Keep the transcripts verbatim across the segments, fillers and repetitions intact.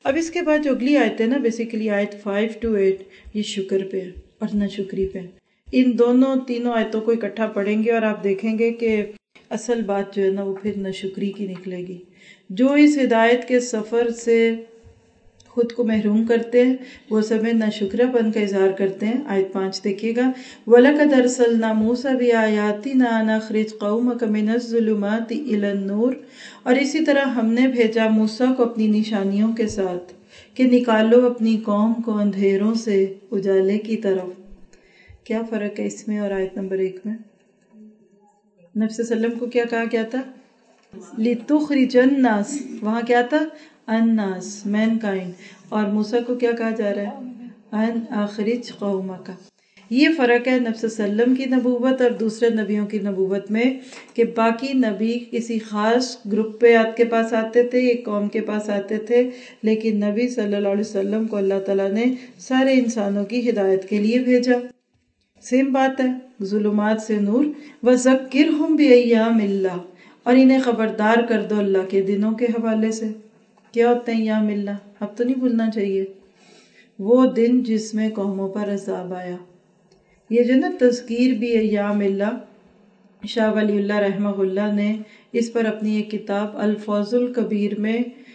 اب اس کے بعد جو اگلی آیت ہے نا، بیسیکلی آیت فائیو ٹو ایٹ، یہ شکر پہ اور نہ شکری پہ. ان دونوں تینوں آیتوں کو اکٹھا پڑھیں گے اور آپ دیکھیں گے کہ اصل بات جو ہے نا وہ پھر نہ شکری کی نکلے گی. جو اس ہدایت کے سفر سے خود کو محروم کرتے ہیں وہ سب نہ شکرہ پن کا اظہار کرتے ہیں. آیت پانچ دیکھیے گا، وَلَقَدْ أَرْسَلْنَا مُوسَىٰ بِآيَاتِنَا أَنْ أَخْرِجْ قَوْمَكَ مِنَ الظُّلُمَاتِ إِلَى النُّورِ. اور اسی طرح ہم نے بھیجا موسیٰ کو اپنی نشانیوں کے ساتھ کہ نکالو اپنی قوم کو اندھیروں سے اجالے کی طرف. کیا فرق ہے اس میں اور آیت نمبر ایک میں؟ نبی صلی اللہ علیہ وسلم کو کیا کہا گیا تھا؟ لِتُخْرِجَ النَّاسِ، وہاں کیا تھا؟ الناس، مین کائنڈ. اور موسیٰ کو کیا کہا جا رہا ہے؟ ان اخرج قومک. یہ فرق ہے نبی صلی اللہ علیہ وسلم کی نبوت اور دوسرے نبیوں کی نبوت میں، کہ باقی نبی کسی خاص گروپ پہ آپ کے پاس آتے تھے، ایک قوم کے پاس آتے تھے، لیکن نبی صلی اللہ علیہ وسلم کو اللہ تعالیٰ نے سارے انسانوں کی ہدایت کے لیے بھیجا. سیم بات ہے، ظلمات سے نور. وَذَكِّرْهُمْ بِأَيَّامِ اللَّهِ، اور انہیں خبردار کر دو اللہ کے دنوں کے حوالے سے. کیا ہوتا ہے ایام اللہ؟ اب تو نہیں بھولنا چاہیے. وہ دن جس میں قوموں پر عذاب آیا. یہ جو نا تذکیر بھی ایام اللہ، شاہ ولی اللہ رحمہ اللہ نے اس پر اپنی ایک کتاب الفوز الکبیر میں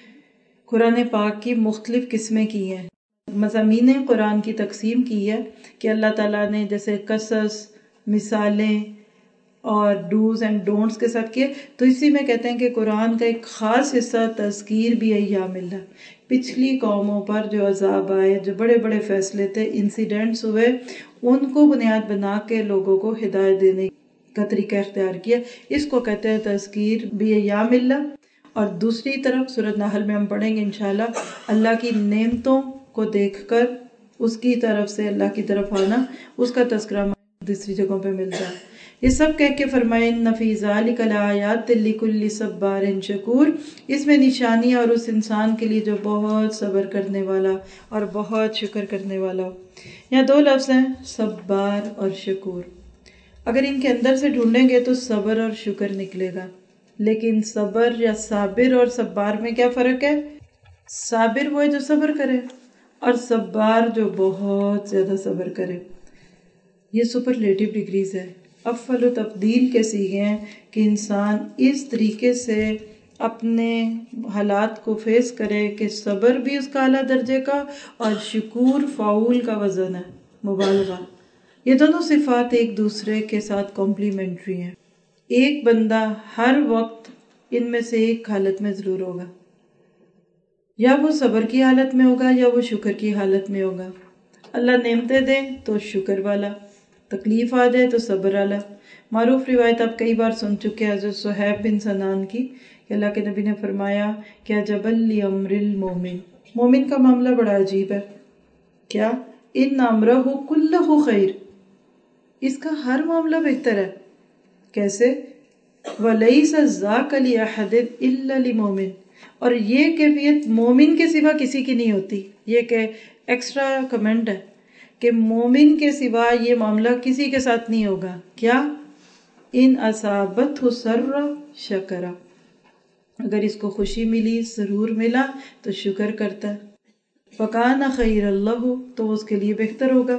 قرآن پاک کی مختلف قسمیں کی ہیں، مضامین قرآن کی تقسیم کی ہے کہ اللہ تعالیٰ نے جیسے قصص، مثالیں اور ڈوز اینڈ ڈونٹس کے ساتھ کیے. تو اسی میں کہتے ہیں کہ قرآن کا ایک خاص حصہ تذکیر بھی ایام اللہ، پچھلی قوموں پر جو عذاب آئے، جو بڑے بڑے فیصلے تھے، انسیڈنٹس ہوئے، ان کو بنیاد بنا کے لوگوں کو ہدایت دینے کا طریقہ اختیار کیا. اس کو کہتے ہیں تذکیر بھی ایام اللہ. اور دوسری طرف سورۃ نحل میں ہم پڑھیں گے انشاءاللہ، اللہ کی نعمتوں کو دیکھ کر اس کی طرف سے اللہ کی طرف آنا، اس کا تذکرہ دوسری جگہوں پہ ملتا ہے. یہ سب کہہ کے فرمائے ان فی ذالک لآیات لکل صبار شکور، اس میں نشانیاں اور اس انسان کے لیے جو بہت صبر کرنے والا اور بہت شکر کرنے والا ہو. یہاں دو لفظ ہیں، صبار اور شکور. اگر ان کے اندر سے ڈھونڈیں گے تو صبر اور شکر نکلے گا، لیکن صبر یا صابر اور صبار میں کیا فرق ہے؟ صابر وہ ہے جو صبر کرے، اور صبار جو بہت زیادہ صبر کرے. یہ سپرلیٹو ڈگریز ہے، افعل و تفضیل کے صیغے ہیں کہ انسان اس طریقے سے اپنے حالات کو فیس کرے کہ صبر بھی اس کا اعلیٰ درجے کا اور شکور فعول کا وزن ہے، مبالغہ. یہ دونوں صفات ایک دوسرے کے ساتھ کمپلیمنٹری ہیں. ایک بندہ ہر وقت ان میں سے ایک حالت میں ضرور ہوگا، یا وہ صبر کی حالت میں ہوگا یا وہ شکر کی حالت میں ہوگا. اللہ نعمتیں دیں تو شکر والا، تکلیف آ جائے تو صبر والا. معروف روایت آپ کئی بار سن چکے ہیں حضرت صہیب بن سنان کی، کہ اللہ کے نبی نے فرمایا کیا جبل لامر المومن، مومن کا معاملہ بڑا عجیب ہے. کیا؟ ان امرہ کلہ خیر، اس کا ہر معاملہ بہتر ہے. کیسے؟ ولیس ذاک لأحد الا لمومن، اور یہ کیفیت مومن کے سوا کسی کی نہیں ہوتی. یہ کہ ایکسٹرا کمنٹ ہے کہ مومن کے سوا یہ معاملہ کسی کے ساتھ نہیں ہوگا. کیا؟ ان اصابتہ سر شکر، اگر اس کو خوشی ملی، سرور ملا تو شکر کرتا ہے. فکان خیر اللہ، تو اس کے لیے بہتر ہوگا.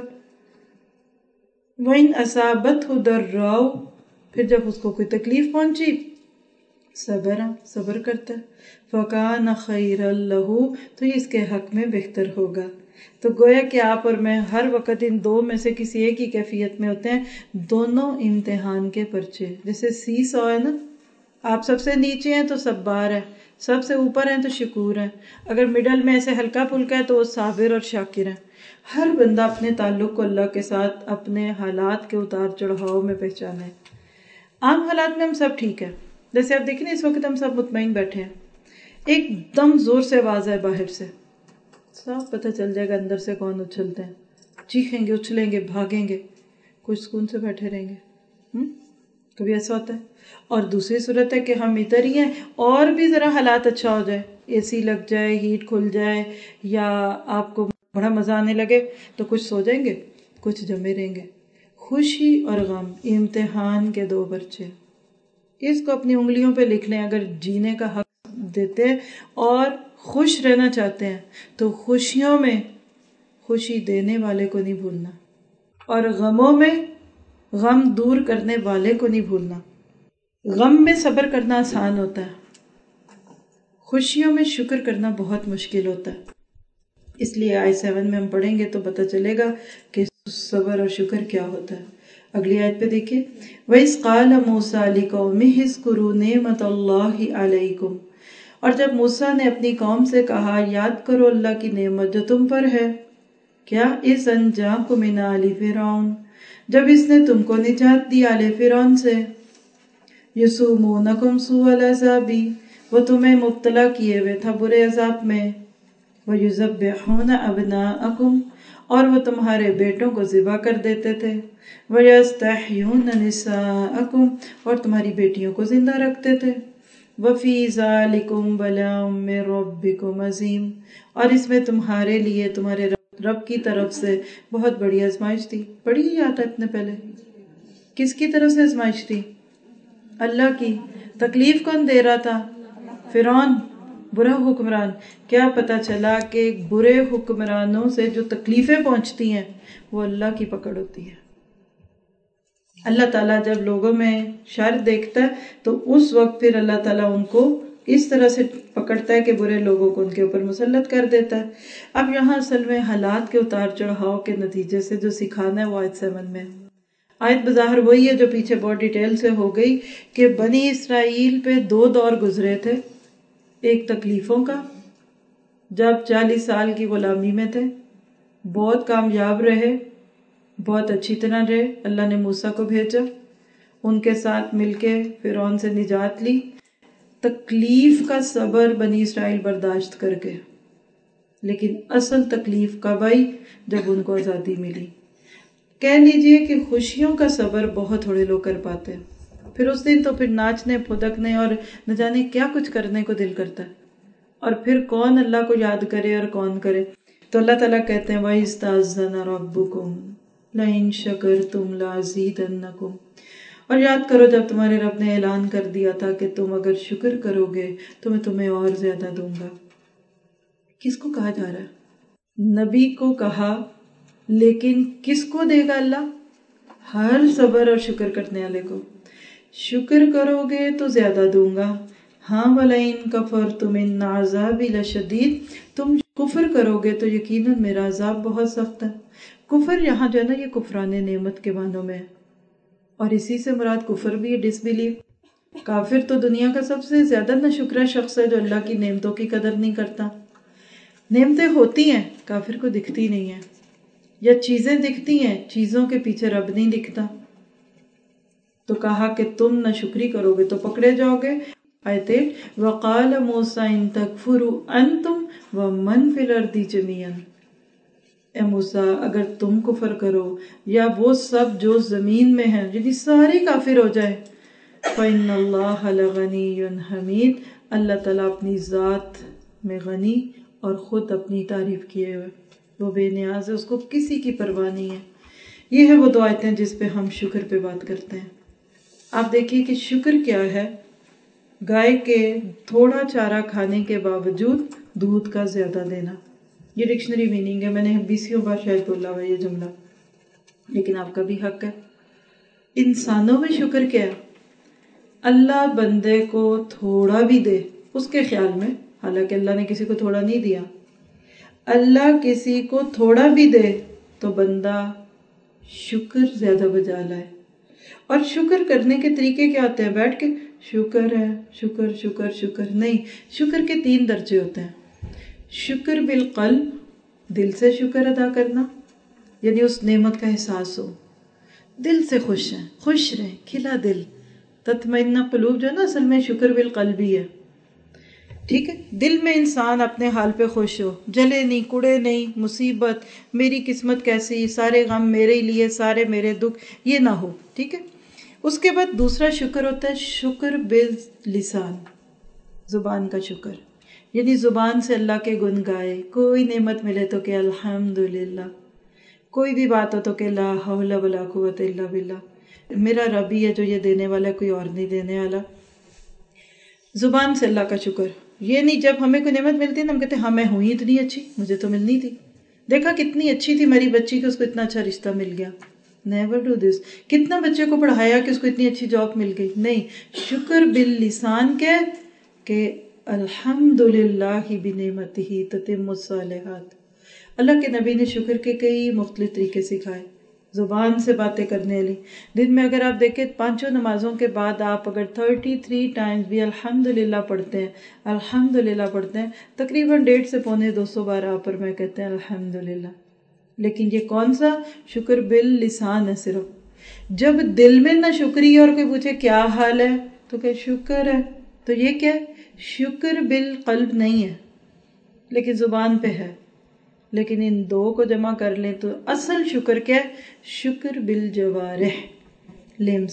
وَإِنْ أَصَابَتْهُ ضَرَّاءُ، پھر جب اس کو کوئی تکلیف پہنچی، صبر صبر کرتا ہے. فَكَانَ خَيْرًا لَهُ، تو یہ اس کے حق میں بہتر ہوگا. تو گویا کہ آپ اور میں ہر وقت ان دو میں سے کسی ایک ہی کیفیت میں ہوتے ہیں. دونوں امتحان کے پرچے، جیسے سی سو ہے نا، آپ سب سے نیچے ہیں تو صبار ہے، سب سے اوپر ہیں تو شکور ہیں، اگر مڈل میں ایسے ہلکا پھلکا ہے تو وہ صابر اور شاکر ہیں. ہر بندہ اپنے تعلق کو اللہ کے ساتھ اپنے حالات کے اتار چڑھاؤ میں پہچانے. عام حالات میں ہم سب ٹھیک ہے، جیسے آپ دیکھیں اس وقت ہم سب مطمئن بیٹھے ہیں، ایک دم زور سے آواز ہے باہر سے، صاف پتہ چل جائے گا اندر سے کون اچھلتے ہیں، چیخیں گے، اچھلیں گے، بھاگیں گے. کچھ سکون سے بیٹھے رہیں گے. کبھی ایسا ہوتا ہے. اور دوسری صورت ہے کہ ہم ادھر ہی ہیں اور بھی ذرا حالات اچھا ہو جائے، اے سی لگ جائے، ہیٹ کھل جائے، یا آپ کو بڑا مزہ آنے لگے تو کچھ سو جائیں گے، کچھ جمے رہیں گے. خوشی اور غم امتحان کے دو پرچے، اس کو اپنی انگلیوں پہ لکھ لیں اگر جینے کا حق دیتے اور خوش رہنا چاہتے ہیں تو خوشیوں میں خوشی دینے والے کو نہیں بھولنا، اور غموں میں غم دور کرنے والے کو نہیں بھولنا۔ غم میں صبر کرنا آسان ہوتا ہے، خوشیوں میں شکر کرنا بہت مشکل ہوتا ہے۔ اس لیے آئی سیون میں ہم پڑھیں گے تو پتہ چلے گا کہ صبر اور شکر کیا ہوتا ہے۔ اگلی آیت پہ دیکھیے، وَإِذْ قَالَ مُوسَىٰ لِقَوْمِهِ اذْكُرُوا نِعْمَتَ اللَّهِ عَلَيْكُمْ، اور جب موسیٰ نے اپنی قوم سے کہا یاد کرو اللہ کی نعمت جو تم پر ہے، کیا اِذْ أَنْجَاكُم مِّنْ آلِ فِرْعَوْنَ، جب اس نے تم کو نجات دی آل فرعون سے، يَسُومُونَكُمْ سُوءَ الْعَذَابِ، وہ تمہیں مبتلا کیے ہوئے تھا برے عذاب میں، وَيُذَبِّحُونَ أَبْنَاءَكُمْ، اور وہ تمہارے بیٹوں کو ذبح کر دیتے تھے، وَيَسْتَحْيُونَ نِسَاءَكُمْ، اور تمہاری بیٹیوں کو زندہ رکھتے تھے، وَفِي ذَلِكُمْ بَلَاءٌ مِّن رَبِّكُمْ عَظِيمٌ، اور اس میں تمہارے لیے تمہارے رب کی طرف سے بہت بڑی آزمائش تھی۔ پڑھی ہی آتا ہے اپنے پہلے، کس کی طرف سے آزمائش تھی؟ اللہ کی۔ تکلیف کون دے رہا تھا؟ فرعون، برا حکمران۔ کیا پتا چلا کہ برے حکمرانوں سے جو تکلیفیں پہنچتی ہیں وہ اللہ کی پکڑ ہوتی ہے۔ اللہ تعالیٰ جب لوگوں میں شر دیکھتا ہے تو اس وقت پھر اللہ تعالیٰ ان کو اس طرح سے پکڑتا ہے کہ برے لوگوں کو ان کے اوپر مسلط کر دیتا ہے۔ اب یہاں اصل میں حالات کے اتار چڑھاؤ کے نتیجے سے جو سکھانا ہے وہ آیت سیون میں۔ آیت بظاہر وہی ہے جو پیچھے بہت ڈیٹیل سے ہو گئی کہ بنی اسرائیل پہ دو دور گزرے تھے، ایک تکلیفوں کا جب چالیس سال کی غلامی میں تھے، بہت کامیاب رہے، بہت اچھی طرح رہے، اللہ نے موسیٰ کو بھیجا، ان کے ساتھ مل کے فرعون سے نجات لی، تکلیف کا صبر بنی اسرائیل برداشت کر کے، لیکن اصل تکلیف کب آئی؟ جب ان کو آزادی ملی۔ کہہ لیجئے کہ خوشیوں کا صبر بہت تھوڑے لوگ کر پاتے ہیں، پھر اس دن تو پھر ناچنے پھدکنے اور نہ جانے کیا کچھ کرنے کو دل کرتا ہے، اور پھر کون اللہ کو یاد کرے اور کون کرے۔ تو اللہ تعالیٰ کہتے ہیں وَإِذْ تَأَذَّنَ رَبُّكُمْ لَئِن شَكَرْتُمْ لَأَزِيدَنَّكُمْ، اور یاد کرو جب تمہارے رب نے اعلان کر دیا تھا کہ تم اگر شکر کرو گے تو میں تمہیں اور زیادہ دوں گا۔ کس کو کہا جا رہا ہے؟ نبی کو کہا، لیکن کس کو دے گا اللہ؟ ہر صبر اور شکر کرنے والے کو۔ شکر کرو گے تو زیادہ دوں گا، ہاں وَلَئِن كَفَرْتُمْ إِنَّ عَذَابِي لَشَدِيدٌ، تم کفر کرو گے تو یقیناً میرا عذاب بہت سخت ہے۔ کفر یہاں جو ہے نا یہ کفران نعمت کے معنوں میں ہے، اور اسی سے مراد کفر بھی ہے، ڈس بلیف۔ کافر تو دنیا کا سب سے زیادہ ناشکرا شخص ہے جو اللہ کی نعمتوں کی قدر نہیں کرتا۔ نعمتیں ہوتی ہیں، کافر کو دکھتی نہیں ہیں، یا چیزیں دکھتی ہیں، چیزوں کے پیچھے رب نہیں دکھتا۔ تو کہا کہ تم ناشکری کرو گے تو پکڑے جاؤ گے۔ آیت وَقَالَ مُوسَىٰ إِن تَكْفُرُوا أَنْتُمْ وَمَنْ فِي الْأَرْضِ جَمِيعًا، اے موسیٰ اگر تم کفر کرو یا وہ سب جو زمین میں ہیں یعنی سارے کافر ہو جائے، فَإِنَّ اللَّهَ لَغَنِيٌّ حَمِيدٌ، اللہ تعالیٰ اپنی ذات میں غنی اور خود اپنی تعریف کیے ہوئے وہ بے نیاز ہے، اس کو کسی کی پرواہ نہیں ہے۔ یہ ہے وہ دو آیتیں جس پہ ہم شکر پہ بات کرتے ہیں۔ آپ دیکھیے کہ شکر کیا ہے؟ گائے کے تھوڑا چارہ کھانے کے باوجود دودھ کا زیادہ دینا، یہ ڈکشنری میننگ ہے، میں نے بیسیوں بار شاید بولا ہوا یہ جملہ، لیکن آپ کا بھی حق ہے۔ انسانوں میں شکر کیا ہے؟ اللہ بندے کو تھوڑا بھی دے اس کے خیال میں، حالانکہ اللہ نے کسی کو تھوڑا نہیں دیا، اللہ کسی کو تھوڑا بھی دے تو بندہ شکر زیادہ بجا لائے۔ اور شکر کرنے کے طریقے کیا ہوتے ہیں؟ بیٹھ کے شکر ہے، شکر شکر شکر نہیں، شکر کے تین درجے ہوتے ہیں۔ شکر بالقلب، دل سے شکر ادا کرنا، یعنی اس نعمت کا احساس ہو، دل سے خوش ہیں، خوش رہیں، کھلا دل، تطمئن قلوب جو ہے نا اصل میں شکر بالقلب ہی ہے، ٹھیک ہے؟ دل میں انسان اپنے حال پہ خوش ہو، جلے نہیں، کڑے نہیں، مصیبت میری قسمت کیسی، سارے غم میرے لیے، سارے میرے دکھ، یہ نہ ہو، ٹھیک ہے؟ اس کے بعد دوسرا شکر ہوتا ہے شکر باللسان، زبان کا شکر، یعنی زبان سے اللہ کے گن گائے، کوئی نعمت ملے تو کہ الحمدللہ، کوئی بھی بات ہو تو کہ لا حول ولا قوت الا باللہ، میرا رب ہی ہے جو یہ دینے والا، کوئی اور نہیں دینے والا۔ زبان سے اللہ کا شکر، یہ نہیں جب ہمیں کوئی نعمت ملتی ہے نا ہم کہتے ہیں ہاں میں ہوں ہی اتنی اچھی، مجھے تو ملنی تھی، دیکھا کتنی اچھی تھی میری بچی کہ اس کو اتنا اچھا رشتہ مل گیا. Never do this. کتنا بچے کو پڑھایا کہ اس کو اتنی اچھی جاب مل گئی. نہیں، شکر باللسان کے کہ الحمدللہ بنعمتہ تتم الصالحات. اللہ کے نبی نے شکر کے کئی مختلف طریقے سکھائے. زبان سے باتیں کرنے والی، دن میں اگر آپ دیکھیں پانچوں نمازوں کے بعد آپ اگر تھرٹی تھری ٹائمز بھی الحمدللہ پڑھتے ہیں الحمدللہ پڑھتے ہیں، تقریباً ڈیڑھ سے پونے دو سو بار آپ پر میں کہتے ہیں الحمدللہ. لیکن یہ کون سا شکر باللسان ہے صرف. جب دل میں نہ شکری اور کوئی پوچھے کیا حال ہے تو کہ شکر ہے، تو یہ کیا ہے؟ شکر بالقلب نہیں ہے لیکن زبان پہ ہے. لیکن ان دو کو جمع کر لیں تو اصل شکر کیا ہے؟ شکر بالجوارح، لمس،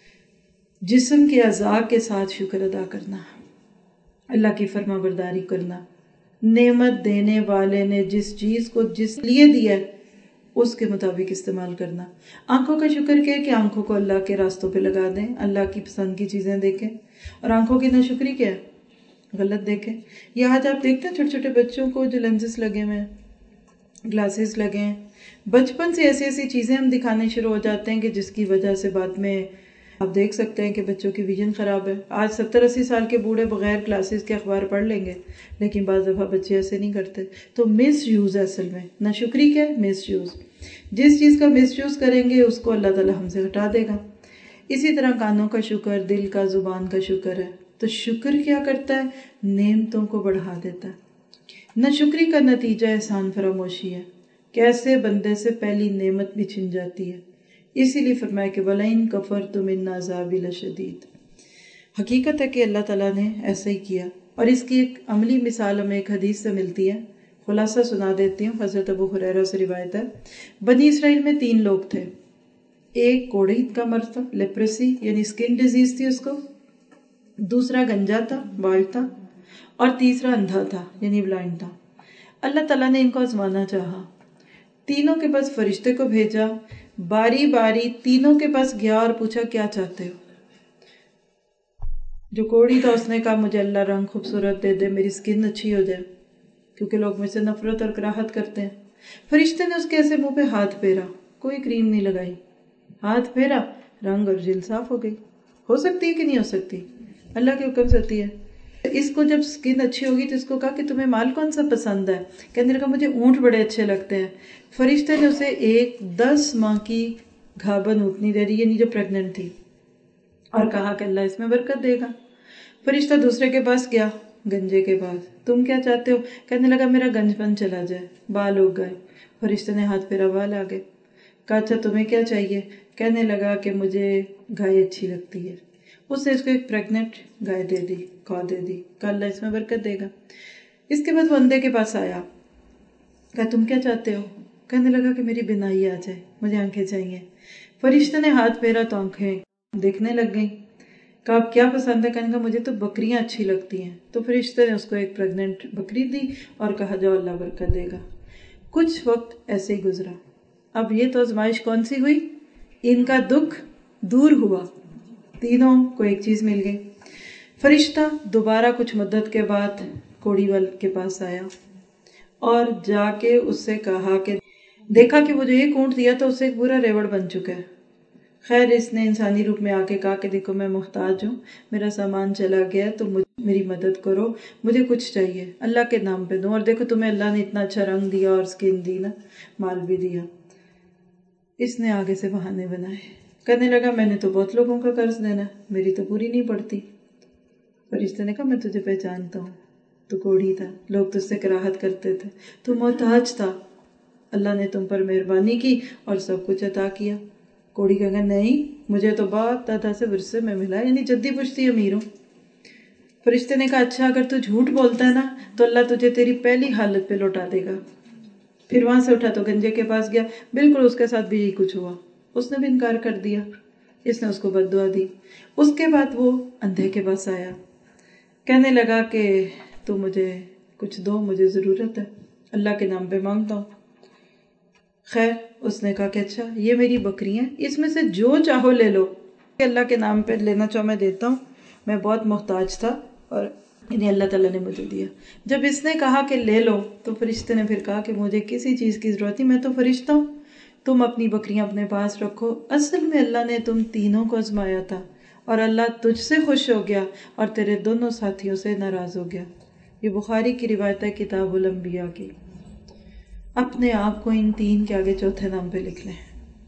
جسم کے اعضاء کے ساتھ شکر ادا کرنا، اللہ کی فرما برداری کرنا، نعمت دینے والے نے جس چیز کو جس لیے دیا ہے اس کے مطابق استعمال کرنا. آنکھوں کا شکر کیا ہے کہ آنکھوں کو اللہ کے راستوں پہ لگا دیں، اللہ کی پسند کی چیزیں دیکھیں. اور آنکھوں کی ناشکری کیا ہے؟ غلط دیکھیں. یہ آج آپ دیکھتے ہیں چھوٹے چھوٹے بچوں کو جو لینزز لگے ہوئے ہیں، گلاسز لگے ہیں، بچپن سے ایسی ایسی چیزیں ہم دکھانے شروع ہو جاتے ہیں کہ جس کی وجہ سے بعد میں آپ دیکھ سکتے ہیں کہ بچوں کی ویژن خراب ہے. آج ستر اسی سال کے بوڑھے بغیر گلاسز کے اخبار پڑھ لیں گے، لیکن بعض دفعہ بچے ایسے نہیں کرتے. تو مس یوز ہے اصل میں. ناشکری کیا ہے؟ Misuse. جس چیز کا مس یوز کریں گے اس کو اللہ تعالیٰ ہم سے ہٹا دے گا. اسی طرح کانوں کا شکر، دل کا، زبان کا شکر ہے. تو شکر کیا کرتا ہے؟ نعمتوں کو بڑھا دیتا ہے. ناشکری کا نتیجہ احسان فراموشی ہے. کیسے بندے سے پہلی نعمت بھی چھن جاتی ہے. اسی لیے فرمایا کہ وَلَئِن كَفَرْتُمْ إِنَّ عَذَابِي لَشَدِيدٌ. حقیقت ہے کہ اللہ تعالیٰ نے ایسا ہی کیا. اور اس کی ایک عملی مثال ہمیں ایک حدیث سے ملتی ہے. خلاصہ سنا دیتی ہوں. حضرت ابو ہریرہ سے روایت ہے، بنی اسرائیل میں تین لوگ تھے. ایک کوڑی کا مرض تھا، لیپریسی یعنی اسکن ڈیزیز تھی اس کو، دوسرا گنجا تھا، بال تھا، اور تیسرا اندھا تھا یعنی بلائنڈ تھا. اللہ تعالیٰ نے ان کو آزمانا چاہا، تینوں کے پاس فرشتے کو بھیجا، باری باری تینوں کے پاس گیا اور پوچھا کیا چاہتے ہو. جو کوڑی تھا اس نے کہا مجھے اللہ رنگ خوبصورت دے دے، میری اسکن اچھی ہو جائے، کیونکہ لوگ مجھ سے نفرت اور کراہت کرتے ہیں. فرشتے نے اس کے ایسے منہ پہ ہاتھ پھیرا، کوئی کریم نہیں لگائی، ہاتھ پھیرا، رنگ اور جلد صاف ہو گئی. ہو سکتی ہے کہ نہیں ہو سکتی؟ اللہ کے حکم سے ہوتی ہے. اس کو جب سکن اچھی ہوگی تو اس کو کہا کہ تمہیں مال کون سا پسند ہے؟ کہنے لگا مجھے اونٹ بڑے اچھے لگتے ہیں. فرشتے نے اسے ایک دس ماہ کی گھابن اونٹنی دے دی، یعنی جو پریگننٹ تھی، اور کہا کہ اللہ اس میں برکت دے گا. فرشتہ دوسرے کے پاس گیا، گنجے کے پاس، تم کیا چاہتے ہو؟ کہنے لگا میرا گنج پن چلا جائے، بال اگ گئے. فرشتے نے ہاتھ پھیرا، بال آ گئے. کہا اچھا تمہیں کیا چاہیے؟ کہنے لگا کہ مجھے گائے اچھی لگتی ہے. اس نے اس کو ایک پریگننٹ گائے دے دی، کھا دے دی. کہا اللہ اس میں برکت دے گا. اس کے بعد وہ اندھے کے پاس آیا، کہا تم کیا چاہتے ہو؟ کہنے لگا کہ میری بینائی آ جائے، مجھے آنکھیں چاہیے. فرشتے نے ہاتھ پھیرا تو آنکھیں دیکھنے لگ گئیں. کہا آپ کیا پسند ہے؟ کہنے لگا مجھے تو بکریاں اچھی لگتی ہیں. تو فرشتے نے اس کو ایک پریگننٹ بکری دی اور کہا جاؤ اللہ برکت دے گا. کچھ وقت ایسے ہی گزرا. اب یہ تو آزمائش کون سی ہوئی؟ ان کا دکھ دور ہوا، تینوں کو ایک چیز مل گئی. فرشتہ دوبارہ کچھ مدت کے بعد کوڑی وال کے پاس آیا اور جا کے اس سے کہا کہ دیکھا کہ وہ جو ایک اونٹ دیا تو اس سے ایک پورا ریوڑ بن چکا ہے. خیر اس نے انسانی روپ میں آ کے کہا کہ دیکھو میں محتاج ہوں، میرا سامان چلا گیا تو میری مدد کرو، مجھے کچھ چاہیے، اللہ کے نام پہ دوں. اور دیکھو تمہیں اللہ نے اتنا اچھا رنگ دیا اور سکن دی نا، مال بھی دیا. اس نے آگے سے بہانے بنائے. کہنے لگا میں نے تو بہت لوگوں کا قرض دینا، میری تو پوری نہیں پڑتی. فرشتے نے کہا میں تجھے پہچانتا ہوں، تو کوڑی تھا، لوگ تجھ سے کراہت کرتے تھے، تو محتاج تھا، اللہ نے تم پر مہربانی کی اور سب کچھ عطا کیا. کوڑی کہا نہیں، مجھے تو بات دادا سے ورثے میں ملا، یعنی جدی پشتی امیر ہوں. فرشتے نے کہا اچھا اگر تو جھوٹ بولتا ہے نا تو اللہ تجھے تیری پہلی حالت پہ لوٹا دے گا. پھر وہاں سے اٹھا تو گنجے کے پاس گیا، بالکل اس کے ساتھ بھی یہی کچھ ہوا. اس نے بھی انکار کر دیا، اس نے اس کو بد دعا دی. اس کے بعد وہ اندھے کے پاس آیا، کہنے لگا کہ تو مجھے کچھ دو، مجھے ضرورت ہے، اللہ کے نام پہ مانگتا ہوں. خیر اس نے کہا کہ اچھا یہ میری بکریاں، اس میں سے جو چاہو لے لو، اللہ کے نام پہ لینا چاہو میں دیتا ہوں، میں بہت محتاج تھا اور یعنی اللہ تعالیٰ نے مجھے دیا. جب اس نے کہا کہ لے لو تو فرشتے نے پھر کہا کہ مجھے کسی چیز کی ضرورت نہیں، میں تو فرشتہ ہوں، تم اپنی بکریاں اپنے پاس رکھو. اصل میں اللہ نے تم تینوں کو آزمایا تھا اور اللہ تجھ سے خوش ہو گیا اور تیرے دونوں ساتھیوں سے ناراض ہو گیا. یہ بخاری کی روایت ہے کتاب الانبیاء کی. اپنے آپ کو ان تین کے آگے چوتھے نام پہ لکھ لیں.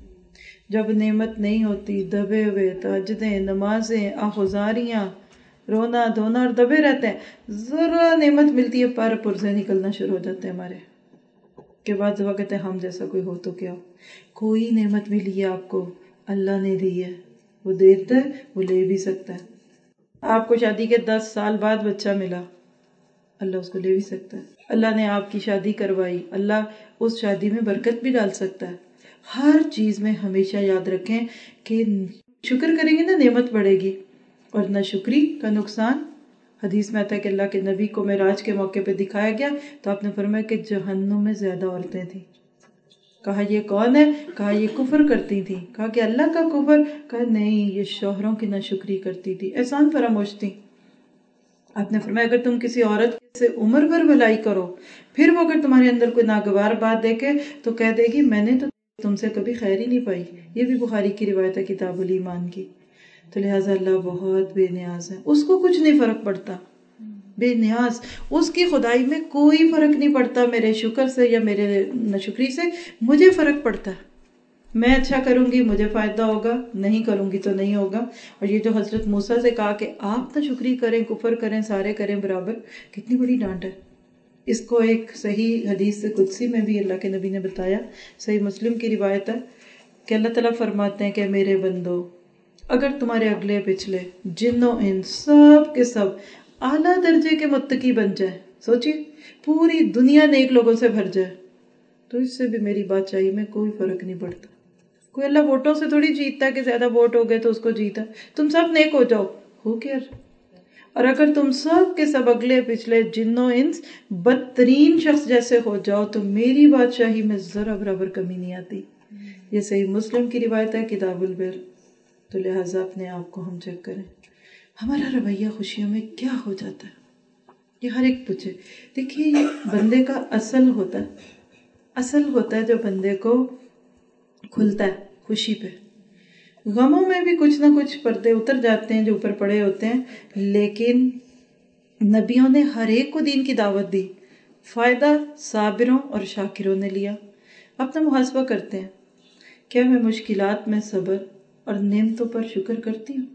جب نعمت نہیں ہوتی، دبے ہوئے تہجدیں، نمازیں، آہوزاریاں، رونا دھونا اور دبے رہتے ہیں. ذرا نعمت ملتی ہے پر پرزے نکلنا شروع ہو جاتے ہیں ہمارے کے بعد دعا کہتے ہیں ہم جیسا کوئی ہو تو کیا. کوئی نعمت ملی ہے آپ کو، اللہ نے دی ہے. وہ دیتا ہے، وہ لے بھی سکتا ہے. آپ کو شادی کے دس سال بعد بچہ ملا، اللہ اس کو لے بھی سکتا ہے. اللہ نے آپ کی شادی کروائی، اللہ اس شادی میں برکت بھی ڈال سکتا ہے. ہر چیز میں ہمیشہ یاد رکھیں کہ شکر کریں گے نا نعمت بڑھے گی، اور نہ شکری کا نقصان. حدیث میں آتا ہے کہ اللہ کے نبی کو معراج کے موقع پہ دکھایا گیا تو آپ نے فرمایا کہ جہنم میں زیادہ عورتیں تھیں. کہا یہ کون ہے؟ کہا یہ کفر کرتی تھی. کہا کہ اللہ کا کفر؟ کہا نہیں، یہ شوہروں کی ناشکری کرتی تھی، احسان فراموش تھی. آپ نے فرمایا اگر تم کسی عورت سے عمر بھر بھلائی کرو، پھر وہ اگر تمہارے اندر کوئی ناگوار بات دیکھے تو کہہ دے گی میں نے تو تم سے کبھی خیر ہی نہیں پائی. یہ بھی بخاری کی روایت ہے کتاب الایمان کی. تو لہٰذا اللہ بہت بے نیاز ہے، اس کو کچھ نہیں فرق پڑتا. بے نیاز، اس کی خدائی میں کوئی فرق نہیں پڑتا میرے شکر سے یا میرے ناشکری سے. مجھے فرق پڑتا ہے، میں اچھا کروں گی مجھے فائدہ ہوگا، نہیں کروں گی تو نہیں ہوگا. اور یہ جو حضرت موسیٰ سے کہا کہ آپ ناشکری کریں، کفر کریں، سارے کریں برابر، کتنی بڑی ڈانٹ ہے. اس کو ایک صحیح حدیث قدسی میں بھی اللہ کے نبی نے بتایا، صحیح مسلم کی روایت ہے کہ اللہ تعالیٰ فرماتے ہیں کہ میرے بندو، اگر تمہارے اگلے پچھلے جن و انس سب کے سب اعلیٰ درجے کے متقی بن جائے، سوچیے پوری دنیا نیک لوگوں سے بھر جائے، تو اس سے بھی میری بادشاہی میں کوئی فرق نہیں پڑتا. کوئی اللہ ووٹوں سے تھوڑی جیتتا ہے کہ زیادہ ووٹ ہو گئے تو اس کو جیتا. تم سب نیک ہو جاؤ، ہو کیئر. اور اگر تم سب کے سب اگلے پچھلے جن و انس بدترین شخص جیسے ہو جاؤ تو میری بادشاہی میں ذرا برابر کمی نہیں آتی. یہ صحیح مسلم کی روایت ہے کتاب البر. تو لہٰذا اپنے آپ کو ہم چیک کریں، ہمارا رویہ خوشیوں میں کیا ہو جاتا ہے. یہ ہر ایک پوچھے. دیکھیے یہ بندے کا اصل ہوتا ہے، اصل ہوتا ہے جو بندے کو کھلتا ہے خوشی پہ. غموں میں بھی کچھ نہ کچھ پردے اتر جاتے ہیں جو اوپر پڑے ہوتے ہیں، لیکن نبیوں نے ہر ایک کو دین کی دعوت دی. فائدہ صابروں اور شاکروں نے لیا. اپنا محاسبہ کرتے ہیں، کیا میں مشکلات میں صبر اور نعمتوں پر شکر کرتی ہوں؟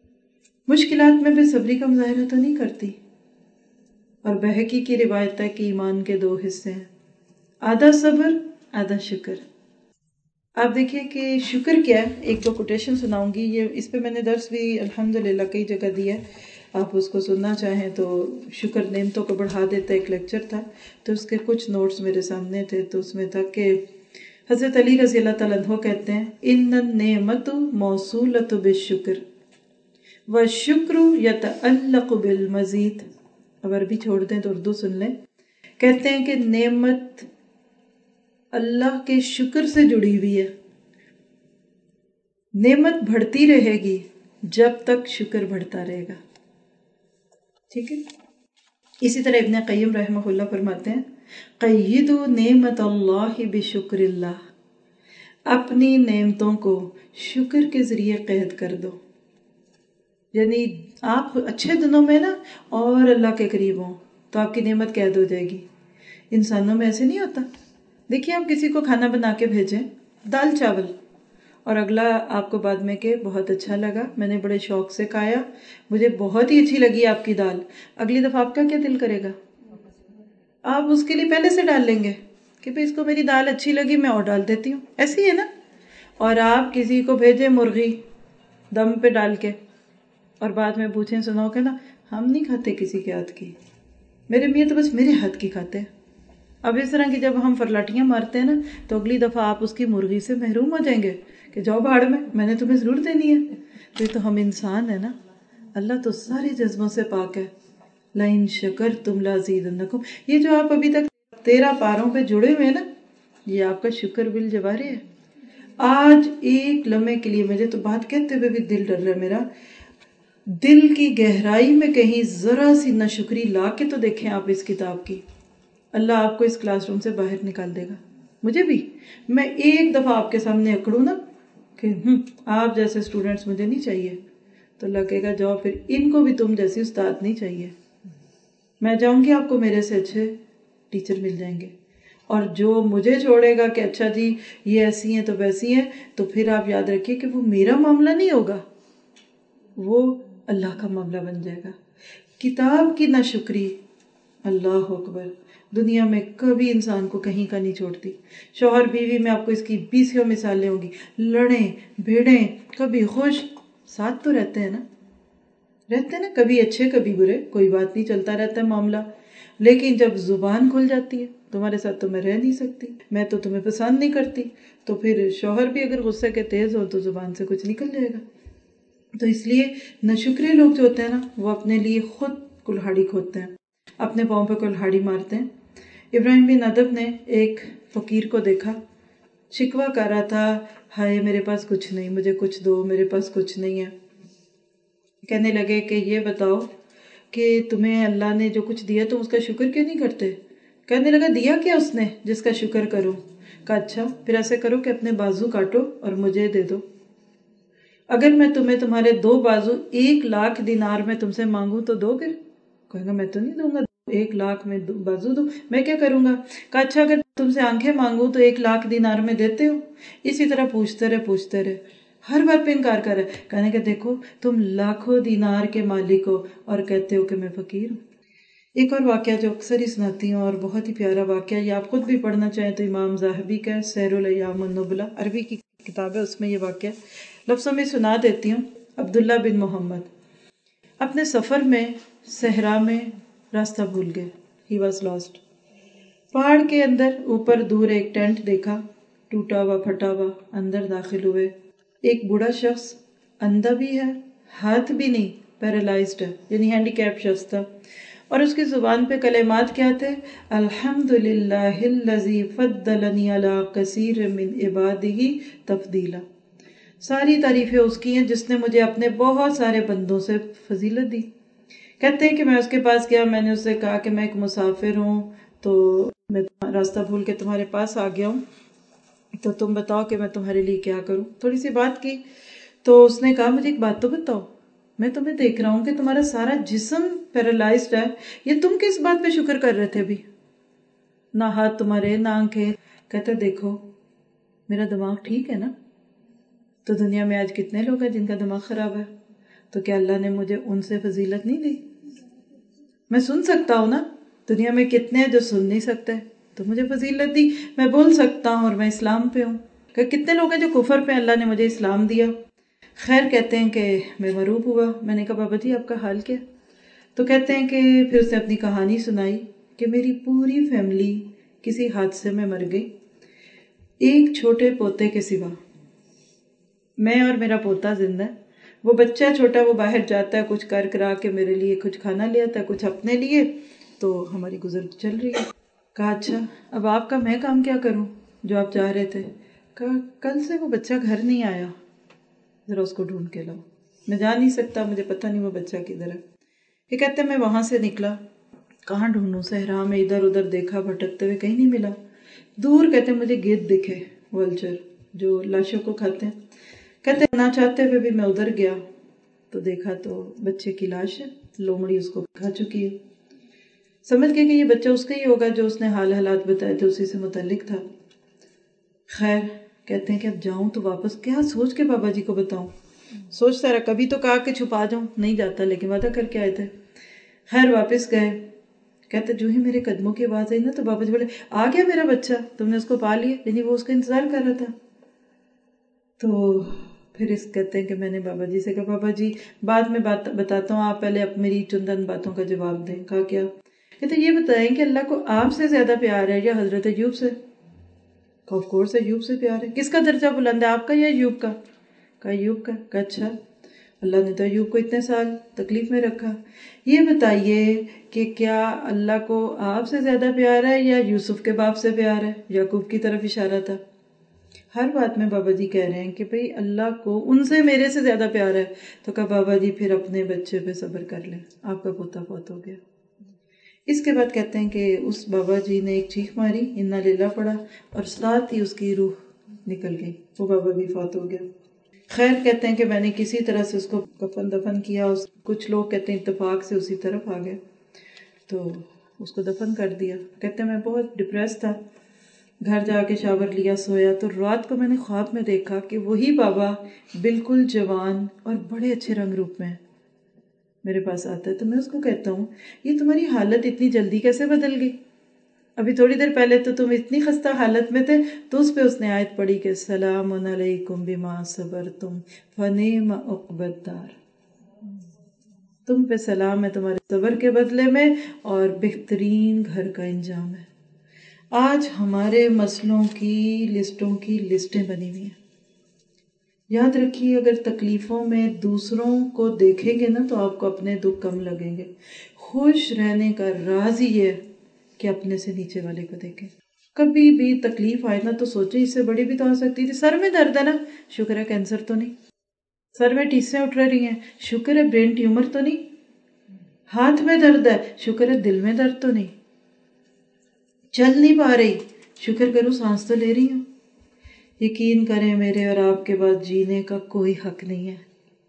مشکلات میں بے صبری کا مظاہرہ تو نہیں کرتی؟ اور بہقی کی روایت ہے کہ ایمان کے دو حصے ہیں، آدھا صبر آدھا شکر. آپ دیکھیے کہ شکر کیا ہے. ایک دو کوٹیشن سناؤں گی، یہ اس پہ میں نے درس بھی الحمدللہ کئی جگہ دیا ہے، آپ اس کو سننا چاہیں تو. شکر نعمتوں کو بڑھا دیتا ایک لیکچر تھا، تو اس کے کچھ نوٹس میرے سامنے تھے. تو اس میں تھا کہ حضرت علی رضی اللہ تعالیٰ عنہ کہتے ہیں ان النعمت موصولۃ بالشکر والشکر یتعلق بالمزید. اب عربی چھوڑ دیں تو اردو سن لیں. کہتے ہیں کہ نعمت اللہ کے شکر سے جڑی ہوئی ہے، نعمت بڑھتی رہے گی جب تک شکر بڑھتا رہے گا. ٹھیک ہے. اسی طرح ابن قیم رحمہ اللہ فرماتے ہیں قیدوا نعمت اللہ بشکر اللہ، اپنی نعمتوں کو شکر کے ذریعے قید کر دو. یعنی آپ اچھے دنوں میں نا اور اللہ کے قریب ہوں تو آپ کی نعمت قید ہو جائے گی. انسانوں میں ایسے نہیں ہوتا. دیکھیے آپ کسی کو کھانا بنا کے بھیجیں، دال چاول، اور اگلا آپ کو بعد میں کہ بہت اچھا لگا، میں نے بڑے شوق سے کھایا، مجھے بہت ہی اچھی لگی آپ کی دال. اگلی دفعہ آپ کا کیا دل کرے گا؟ آپ اس کے لیے پہلے سے ڈال لیں گے کہ بھئی اس کو میری دال اچھی لگی میں اور ڈال دیتی ہوں. ایسی ہے نا. اور آپ کسی کو بھیجیں مرغی دم پہ ڈال کے اور بعد میں پوچھیں سنو کہ نا ہم نہیں کھاتے کسی کے ہاتھ کی، میرے میاں تو بس میرے ہاتھ کی کھاتے ہیں. اب اس طرح کی جب ہم فرلاٹیاں مارتے ہیں نا تو اگلی دفعہ آپ اس کی مرغی سے محروم ہو جائیں گے کہ جاؤ بھاڑ میں، میں نے تمہیں ضرور دینی ہے. تو یہ تو ہم انسان ہیں نا. اللہ تو سارے جذبوں سے پاک ہے. لَإِن شَكَرْتُمْ لَأَزِيدَنَّكُمْ. یہ جو آپ ابھی تک تیرہ پاروں پہ جڑے ہوئے ہیں نا، یہ آپ کا شکر بالجوارح ہے. آج ایک لمحے کے لیے، مجھے تو بات کہتے ہوئے بھی دل ڈر رہا ہے میرا، دل کی گہرائی میں کہیں ذرا سی ناشکری لا کے تو دیکھیں آپ اس کتاب کی، اللہ آپ کو اس کلاس روم سے باہر نکال دے گا. مجھے بھی، میں ایک دفعہ آپ کے سامنے اکڑوں نا کہ ہم آپ جیسے اسٹوڈنٹس مجھے نہیں چاہیے، تو لگے گا جاؤ پھر ان کو بھی تم جیسی استاد نہیں چاہیے. میں چاہوں گی آپ کو میرے سے اچھے ٹیچر مل جائیں گے، اور جو مجھے چھوڑے گا کہ اچھا جی یہ ایسی ہیں تو ویسی ہیں، تو پھر آپ یاد رکھیے کہ وہ میرا معاملہ نہیں ہوگا، وہ اللہ کا معاملہ بن جائے گا. کتاب کی ناشکری اللہ اکبر دنیا میں کبھی انسان کو کہیں کا نہیں چھوڑتی. شوہر بیوی میں آپ کو اس کی بیسیوں مثالیں ہوں گی، لڑیں بھیڑیں کبھی خوش ساتھ تو رہتے ہیں نا، رہتے ہیں نا، کبھی اچھے کبھی برے، کوئی بات نہیں، چلتا رہتا ہے معاملہ. لیکن جب زبان کھل جاتی ہے تمہارے ساتھ تو میں رہ نہیں سکتی، میں تو تمہیں پسند نہیں کرتی، تو پھر شوہر بھی اگر غصے کے تیز ہو تو زبان سے کچھ نکل جائے گا. تو اس لیے ناشکرے لوگ جو ہوتے ہیں نا وہ اپنے لیے خود کلہاڑی کھودتے ہیں، اپنے پاؤں پہ کلہاڑی مارتے ہیں. ابراہیم بن ادب نے ایک فقیر کو دیکھا، شکوہ کر رہا تھا، ہائے میرے پاس کچھ نہیں، مجھے کچھ دو، میرے پاس کچھ نہیں ہے. کہنے لگے کہ یہ بتاؤ کہ تمہیں اللہ نے جو کچھ دیا تم اس کا شکر کیوں نہیں کرتے؟ کہنے لگا دیا کیا اس نے جس کا شکر کروں؟ کہا اچھا پھر ایسے کرو کہ اپنے بازو کاٹو اور مجھے دے دو. اگر میں تمہیں تمہارے دو بازو ایک لاکھ دینار میں تم سے مانگوں تو دو گے؟ کہے گا میں تو نہیں دوں گا، ایک لاکھ میں بازو دو، میں کیا کروں گا؟ کہا اچھا اگر تم سے آنکھیں مانگوں تو ایک لاکھ دینار میں دیتے ہو؟ اسی طرح پوچھتے رہے پوچھتے رہے، ہر بات پہ انکار کر رہے. کہنے کہ دیکھو تم لاکھوں دینار کے مالک ہو اور کہتے ہو کہ میں فقیر ہوں. ایک اور واقعہ جو اکثر ہی سناتی ہوں اور بہت ہی پیارا واقعہ، یہ آپ خود بھی پڑھنا چاہیں تو امام ذاہبی کا سیر الایام النبلہ عربی کی کتاب ہے، اس میں یہ واقعہ لفظوں میں سنا دیتی ہوں. عبداللہ بن محمد اپنے سفر میں صحرا میں راستہ بھول گئے، ہی واز لاسٹ. پہاڑ کے اندر اوپر دور ایک ٹینٹ دیکھا، ٹوٹا ہوا پھٹا ہوا، اندر داخل ہوئے. ایک بوڑھا شخص اندھا بھی ہے، ہاتھ بھی نہیں، پیرالائزڈ ہے، یعنی ہینڈی کیپ شخص تھا، اور اس کی زبان پہ کلمات کیا تھے؟ الحمدللہ الذی فضلنی علی کثیر من عبادہ تفضیلا. ساری تعریفیں اس کی ہیں جس نے مجھے اپنے بہت سارے بندوں سے فضیلت دی. کہتے ہیں کہ میں اس کے پاس گیا، میں نے اس سے کہا کہ میں ایک مسافر ہوں، تو میں راستہ بھول کے تمہارے پاس آ گیا ہوں، تو تم بتاؤ کہ میں تمہارے لیے کیا کروں. تھوڑی سی بات کی تو اس نے کہا مجھے ایک بات تو بتاؤ، میں تمہیں دیکھ رہا ہوں کہ تمہارا سارا جسم پیرالائزڈ ہے، یہ تم کس بات پہ شکر کر رہے تھے ابھی؟ نہ ہاتھ تمہارے نہ آنکھیں. کہتے دیکھو میرا دماغ ٹھیک ہے نا، تو دنیا میں آج کتنے لوگ ہیں جن کا دماغ خراب ہے، تو کیا اللہ نے مجھے ان سے فضیلت نہیں دی؟ میں سن سکتا ہوں نا، دنیا میں کتنے ہیں جو سن نہیں سکتے، تو مجھے فضیلت دی، میں بول سکتا ہوں اور میں اسلام پہ ہوں. کہ کتنے لوگ ہیں جو کفر پہ، اللہ نے مجھے اسلام دیا. خیر کہتے ہیں کہ میں مروب ہوا. میں نے کہا بابا جی آپ کا حال کیا؟ تو کہتے ہیں کہ پھر اس نے اپنی کہانی سنائی کہ میری پوری فیملی کسی حادثے میں مر گئی، ایک چھوٹے پوتے کے سوا. میں اور میرا پوتا زندہ ہے. وہ بچہ چھوٹا وہ باہر جاتا ہے، کچھ کر کرا کے میرے لیے کچھ کھانا لے آتا ہے، کچھ اپنے لیے، تو ہماری گزر چل رہی ہے. کہا اچھا اب آپ کا میں کام کیا کروں جو آپ چاہ رہے تھے؟ کہا کل سے وہ بچہ گھر نہیں آیا، ذرا اس کو ڈھونڈ کے لاؤ. میں جا نہیں سکتا، مجھے پتہ نہیں وہ بچہ کدھر ہے. یہ کہتے ہیں میں وہاں سے نکلا، کہاں ڈھونڈوں، صحرا میں ادھر ادھر دیکھا، بھٹکتے ہوئے کہیں نہیں ملا. دور کہتے ہیں مجھے گیدڑ دکھے، ولچر جو لاشوں کو کھاتے ہیں. کہتے ہیں نہ چاہتے ہوئے بھی میں ادھر گیا تو دیکھا تو بچے کی لاش ہے، لومڑی اس کو کھا چکی ہے. سمجھ گئے کہ یہ بچہ اس کا ہی ہوگا جو اس نے حال حالات بتائے تھے، اسی سے متعلق تھا. خیر کہتے ہیں کہ اب جاؤں تو واپس کیا سوچ کے بابا جی کو بتاؤں. سوچتا رہا، کبھی تو کہا کہ چھپا جاؤں، نہیں جاتا، لیکن وعدہ کر کے آئے تھے. خیر واپس گئے. کہتے جو ہی میرے قدموں کی آواز آئی نا تو بابا جی بولے آ گیا میرا بچہ، تم نے اس کو پا لیا، یعنی وہ اس کا انتظار کر رہا تھا. تو پھر اس کہتے ہیں کہ میں نے بابا جی سے کہا بابا جی بعد میں بات بتاتا ہوں، آپ پہلے میری چندن باتوں کا جواب دیں. کہا کیا؟ کہتے یہ بتائیں کہ اللہ کو آپ سے زیادہ پیار ہے یا حضرت ایوب سے؟ کہا آف کورس ایوب سے پیار ہے. کس کا درجہ بلند ہے، آپ کا یا ایوب کا؟ کہا ایوب کا. کہا اچھا اللہ نے تو ایوب کو اتنے سال تکلیف میں رکھا، یہ بتائیے کہ کیا اللہ کو آپ سے زیادہ پیار ہے یا یوسف کے باپ سے پیار ہے؟ یعقوب کی طرف اشارہ تھا. ہر بات میں بابا جی کہہ رہے ہیں کہ بھئی اللہ کو ان سے میرے سے زیادہ پیار ہے. تو کہا بابا جی پھر اپنے بچے پہ صبر کر لیں، آپ کا پوتا فوت ہو گیا. اس کے بعد کہتے ہیں کہ اس بابا جی نے ایک چیخ ماری، انا للہ پڑھا، اور ساتھ ہی اس کی روح نکل گئی، وہ بابا بھی فوت ہو گیا. خیر کہتے ہیں کہ میں نے کسی طرح سے اس کو کفن دفن کیا. کچھ لوگ کہتے ہیں اتفاق سے اسی طرف آ گئے تو اس کو دفن کر دیا. کہتے ہیں میں بہت ڈپریس تھا، گھر جا کے شاور لیا، سویا تو رات کو میں نے خواب میں دیکھا کہ وہی بابا بالکل جوان اور بڑے اچھے رنگ روپ میں میرے پاس آتا ہے. تو میں اس کو کہتا ہوں یہ تمہاری حالت اتنی جلدی کیسے بدل گئی؟ ابھی تھوڑی دیر پہلے تو تم اتنی خستہ حالت میں تھے. تو اس پہ اس نے آیت پڑھی کہ سلام علیکم بما صبرتم فنعم عقبی الدار، تم پہ سلام ہے تمہارے صبر کے بدلے میں اور بہترین گھر کا انجام ہے. آج ہمارے مسئلوں کی لسٹوں کی لسٹیں بنی ہوئی ہیں. یاد رکھیے اگر تکلیفوں میں دوسروں کو دیکھیں گے نا تو آپ کو اپنے دکھ کم لگیں گے. خوش رہنے کا راز ہی ہے کہ اپنے سے نیچے والے کو دیکھیں. کبھی بھی تکلیف آئے نا تو سوچیں اس سے بڑی بھی تو آ سکتی تھی. سر میں درد ہے نا، شکر ہے کینسر تو نہیں. سر میں ٹیسیں اٹھ رہی ہیں، شکر ہے برین ٹیومر تو نہیں. ہاتھ میں درد ہے، شکر ہے دل میں درد تو نہیں. چل نہیں پا رہی، شکر کرو سانس تو لے رہی ہوں. یقین کریں میرے اور آپ کے بعد جینے کا کوئی حق نہیں ہے.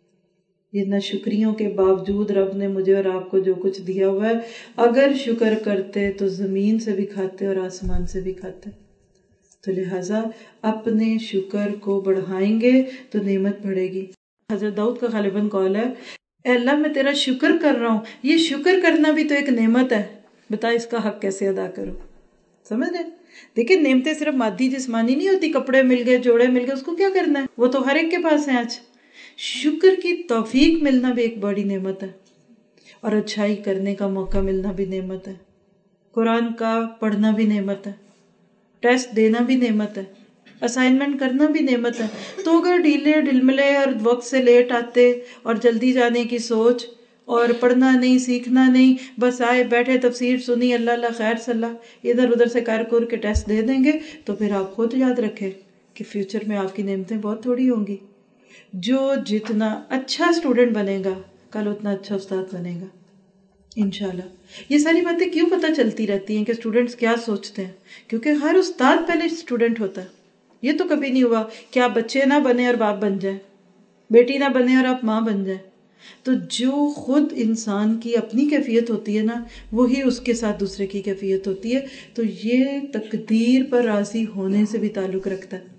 یہ ناشکریوں کے باوجود رب نے مجھے اور آپ کو جو کچھ دیا ہوا ہے، اگر شکر کرتے تو زمین سے بھی کھاتے اور آسمان سے بھی کھاتے. تو لہٰذا اپنے شکر کو بڑھائیں گے تو نعمت بڑھے گی. حضرت داؤد کا غالباً قول ہے، اے اللہ میں تیرا شکر کر رہا ہوں، یہ شکر کرنا بھی تو ایک نعمت ہے، بتا اس کا حق کیسے ادا کروں. سمجھ رہے؟ دیکھیں نعمتیں صرف مادی جسمانی نہیں ہوتی. کپڑے مل گئے، جوڑے مل گئے، اس کو کیا کرنا ہے؟ وہ تو ہر ایک کے پاس ہیں. آج شکر کی توفیق ملنا بھی ایک بڑی نعمت ہے، اور اچھائی کرنے کا موقع ملنا بھی نعمت ہے. قرآن کا پڑھنا بھی نعمت ہے، ٹیسٹ دینا بھی نعمت ہے، اسائنمنٹ کرنا بھی نعمت ہے. تو اگر ڈھیلے ڈھلملے اور وقت سے لیٹ آتے اور جلدی جانے کی سوچ اور پڑھنا نہیں، سیکھنا نہیں، بس آئے بیٹھے تفسیر سنی، اللہ اللہ خیر صلاح ادھر ادھر سے کر کر کے ٹیسٹ دے دیں گے، تو پھر آپ خود یاد رکھیں کہ فیوچر میں آپ کی نعمتیں بہت تھوڑی ہوں گی. جو جتنا اچھا اسٹوڈنٹ بنے گا کل اتنا اچھا استاد بنے گا انشاءاللہ. یہ ساری باتیں کیوں پتہ چلتی رہتی ہیں کہ اسٹوڈنٹس کیا سوچتے ہیں؟ کیونکہ ہر استاد پہلے اسٹوڈنٹ ہوتا ہے. یہ تو کبھی نہیں ہوا کہ آپ بچے نہ بنے اور باپ بن جائیں، بیٹی نہ بنے اور آپ ماں بن جائیں. تو جو خود انسان کی اپنی کیفیت ہوتی ہے نا، وہی اس کے ساتھ دوسرے کی کیفیت ہوتی ہے. تو یہ تقدیر پر راضی ہونے سے بھی تعلق رکھتا ہے.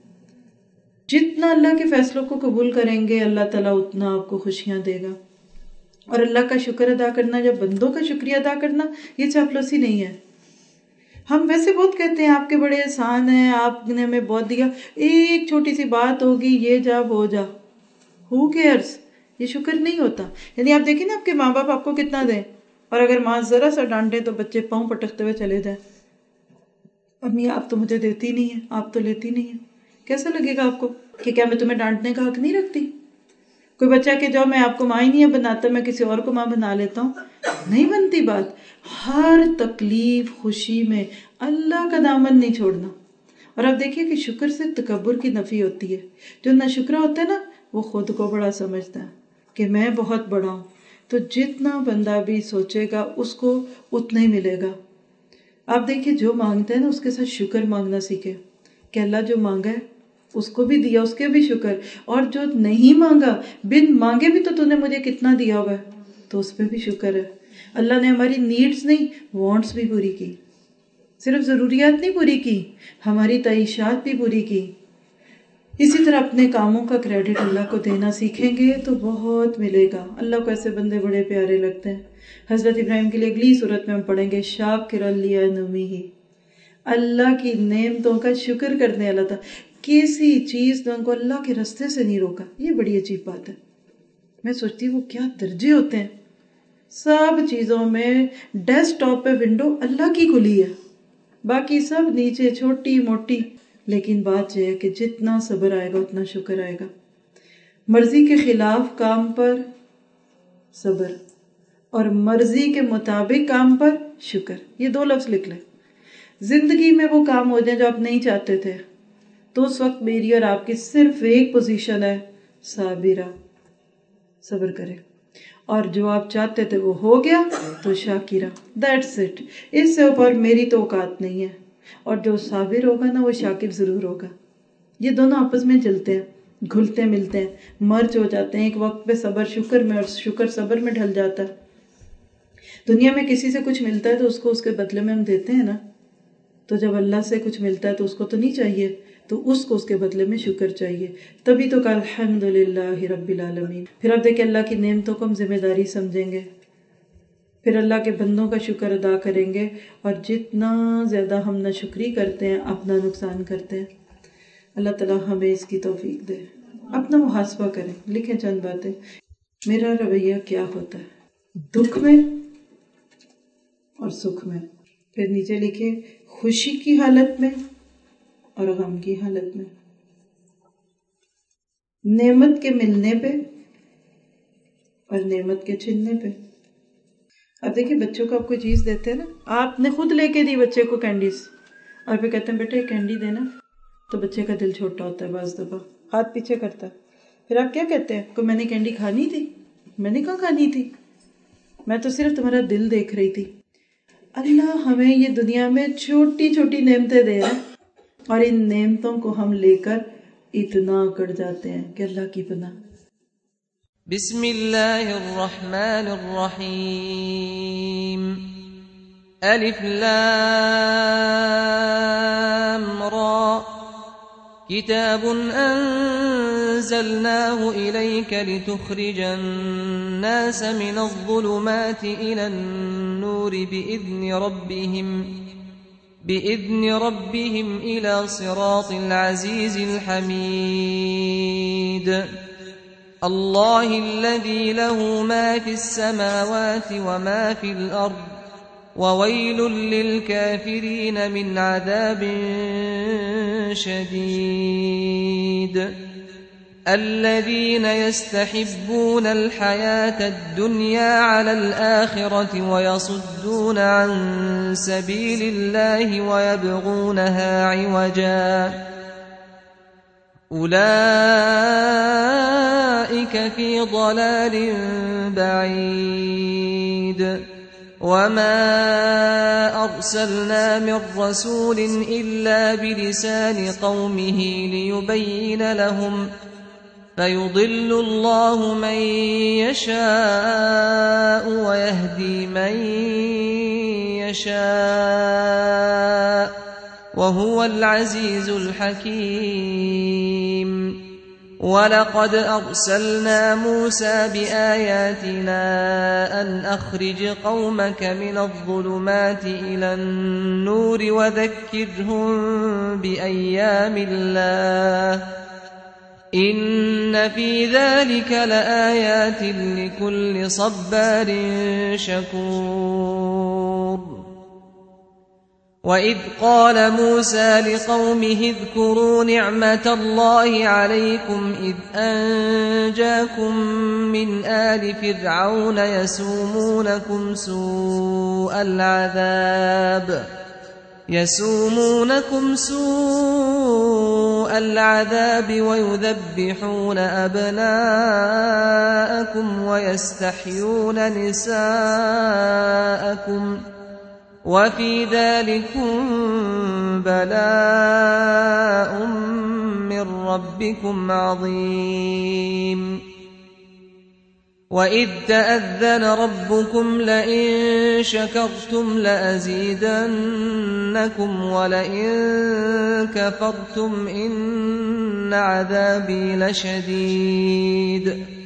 جتنا اللہ کے فیصلوں کو قبول کریں گے اللہ تعالیٰ اتنا آپ کو خوشیاں دے گا. اور اللہ کا شکر ادا کرنا یا بندوں کا شکریہ ادا کرنا یہ چاپلوسی نہیں ہے. ہم ویسے بہت کہتے ہیں آپ کے بڑے احسان ہیں، آپ نے ہمیں بہت دیا، ایک چھوٹی سی بات ہوگی یہ جا وہ جا، ہو کیئرس. یہ شکر نہیں ہوتا. یعنی آپ دیکھیں نا آپ کے ماں باپ آپ کو کتنا دیں، اور اگر ماں ذرا سا ڈانٹے تو بچے پاؤں پٹکتے ہوئے چلے جائیں. امی آپ تو مجھے دیتی نہیں ہیں، آپ تو لیتی نہیں ہیں. کیسا لگے گا آپ کو کہ کیا میں تمہیں ڈانٹنے کا حق نہیں رکھتی؟ کوئی بچہ کہ جاؤ میں آپ کو ماں ہی نہیں بناتا، میں کسی اور کو ماں بنا لیتا ہوں، نہیں بنتی بات. ہر تکلیف خوشی میں اللہ کا دامن نہیں چھوڑنا. اور آپ دیکھیے کہ شکر سے تکبر کی نفی ہوتی ہے. جو ناشکرا ہوتا ہے نا وہ خود کو بڑا سمجھتا ہے کہ میں بہت بڑا ہوں. تو جتنا بندہ بھی سوچے گا اس کو اتنا ہی ملے گا. آپ دیکھیے جو مانگتے ہیں نا اس کے ساتھ شکر مانگنا سیکھے کہ اللہ جو مانگا ہے اس کو بھی دیا، اس کے بھی شکر. اور جو نہیں مانگا، بن مانگے بھی تو تو نے مجھے کتنا دیا ہوا ہے، تو اس پہ بھی شکر ہے. اللہ نے ہماری نیڈز نہیں وانٹس بھی پوری کی، صرف ضروریات نہیں پوری کی، ہماری تعیشات بھی پوری کی. اسی طرح اپنے کاموں کا کریڈٹ اللہ کو دینا سیکھیں گے تو بہت ملے گا. اللہ کو ایسے بندے بڑے پیارے لگتے ہیں. حضرت ابراہیم کے لیے اگلی صورت میں ہم پڑھیں گے شاکر لِأَنْعُمِهِ، اللہ کی نعمتوں کا شکر کرنے والا تھا. کسی چیز نے ان کو اللہ کے راستے سے نہیں روکا. یہ بڑی عجیب بات ہے. میں سوچتی ہوں وہ کیا درجے ہوتے ہیں. سب چیزوں میں ڈیسک ٹاپ پہ ونڈو اللہ کی کھلی ہے، باقی سب نیچے چھوٹی موٹی. لیکن بات یہ ہے کہ جتنا صبر آئے گا اتنا شکر آئے گا. مرضی کے خلاف کام پر صبر اور مرضی کے مطابق کام پر شکر، یہ دو لفظ لکھ لیں. زندگی میں وہ کام ہو جائیں جو آپ نہیں چاہتے تھے تو اس وقت میری اور آپ کی صرف ایک پوزیشن ہے، صابرہ، صبر کرے، اور جو آپ چاہتے تھے وہ ہو گیا تو شاکرہ، دیٹس اٹ. اس سے اوپر میری تو اوقات نہیں ہے. اور جو صابر ہوگا نا وہ شاکر ضرور ہوگا. یہ دونوں آپس میں چلتے ہیں، گھلتے ملتے ہیں، مرج ہو جاتے ہیں. ایک وقت پہ صبر شکر میں اور شکر صبر میں ڈھل جاتا ہے. دنیا میں کسی سے کچھ ملتا ہے تو اس کو اس کے بدلے میں ہم دیتے ہیں نا. تو جب اللہ سے کچھ ملتا ہے تو اس کو تو نہیں چاہیے، تو اس کو اس کے بدلے میں شکر چاہیے. تبھی تو کہا الحمدللہ رب العالمین. پھر اب دیکھیں اللہ کی نعمتوں کو ہم ذمہ داری سمجھیں گے، پھر اللہ کے بندوں کا شکر ادا کریں گے. اور جتنا زیادہ ہم ناشکری کرتے ہیں اپنا نقصان کرتے ہیں. اللہ تعالیٰ ہمیں اس کی توفیق دے. اپنا محاسبہ کریں، لکھیں چند باتیں. میرا رویہ کیا ہوتا ہے دکھ میں اور سکھ میں. پھر نیچے لکھیں خوشی کی حالت میں اور غم کی حالت میں، نعمت کے ملنے پہ اور نعمت کے چھننے پہ. اب دیکھیں بچوں کو آپ کوئی چیز دیتے ہیں نا، آپ نے خود لے کے دی بچے کو کینڈیز، اور پھر کہتے ہیں بیٹا یہ کینڈی دینا، تو بچے کا دل چھوٹا ہوتا ہے، بعض دفعہ ہاتھ پیچھے کرتا ہے. پھر آپ کیا کہتے ہیں کہ میں نے کینڈی کھانی تھی؟ میں نے کہاں کھانی تھی، میں تو صرف تمہارا دل دیکھ رہی تھی. اللہ ہمیں یہ دنیا میں چھوٹی چھوٹی نعمتیں دے رہا ہے، اور ان نعمتوں کو ہم لے کر اتنا اکڑ جاتے ہیں کہ اللہ کی پناہ. بسم اللہ الرحمن الرحیم. الف لام را کتاب انزلناه الیک لتخرج الناس من الظلمات الى النور بإذن ربهم بإذن ربهم إلى صراط العزيز الحميد. الله الذي له ما في السماوات وما في الأرض وويل للكافرين من عذاب شديد. الذين يستحبون الحياة الدنيا على الآخرة ويصدون عن سبيل الله ويبغونها عوجا أولئك في ضلال بعيد. وما أرسلنا من رسول إلا بلسان قومه ليبين لهم فيضل الله من يشاء ويهدي من يشاء وهو العزيز الحكيم. ولقد أرسلنا موسى بآياتنا أن أخرج قومك من الظلمات إلى النور وذكرهم بأيام الله إن في ذلك لآيات لكل صبار شكور. وإذ قال موسى لقومه اذكروا نعمة الله عليكم إذ أنجاكم من آل فرعون يسومونكم سوء العذاب يسومونكم سوء العذاب ويذبحون أبناءكم ويستحيون نساءكم وفي ذلكم بلاء من ربكم عظيم. وإذ تأذن ربكم لئن شكرتم لأزيدنكم ولئن كفرتم إن عذابي لشديد.